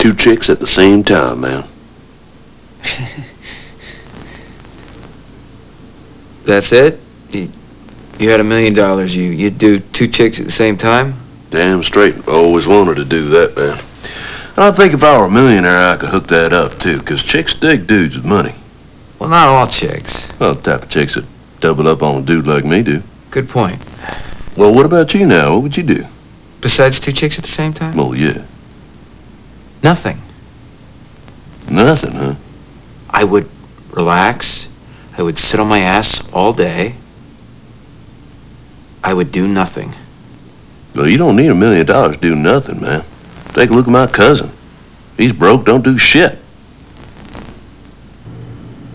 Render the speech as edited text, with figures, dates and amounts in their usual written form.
two chicks at the same time, man. That's it? You had $1 million. You'd do two chicks at the same time? Damn straight. I always wanted to do that, man. And I think if I were a millionaire, I could hook that up, too, because chicks dig dudes with money. Well, not all chicks. Well, the type of chicks that double up on a dude like me do. Good point. Well, what about you now? What would you do? Besides two chicks at the same time? Well, yeah. Nothing. Nothing, huh? I would relax. I would sit on my ass all day. I would do nothing. Well, you don't need $1 million to do nothing, man. Take a look at my cousin. He's broke, don't do shit.